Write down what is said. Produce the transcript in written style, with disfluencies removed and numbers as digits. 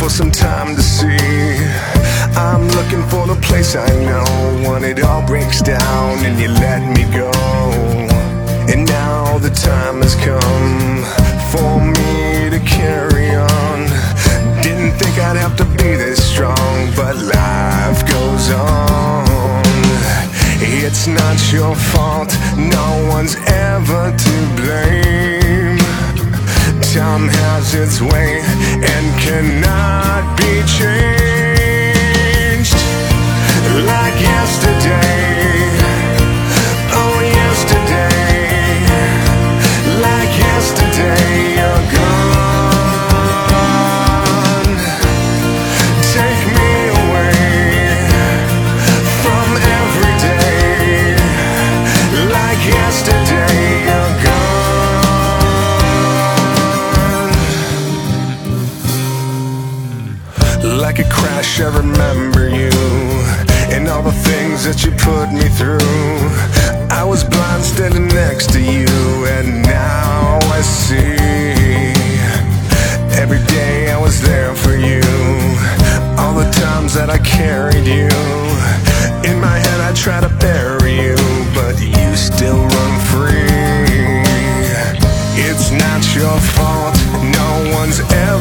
for some time to see. I'm looking for the place I know when it all breaks down and you let me go. And now the time has come for me to carry on. Didn't think I'd have to be this strong, but life goes on. It's not your fault, no one's ever to blame. Time has its way and cannot be changed. Like yesterday, oh yesterday, like yesterday, you're gone. Take me away from every day. Like yesterday, you're gone. Like a crash, I remember you and all the things that you put me through. I was blind standing next to you, and now I see. Every day I was there for you, all the times that I carried you. In my head I try to bury you, but you still run free. It's not your fault, no one's ever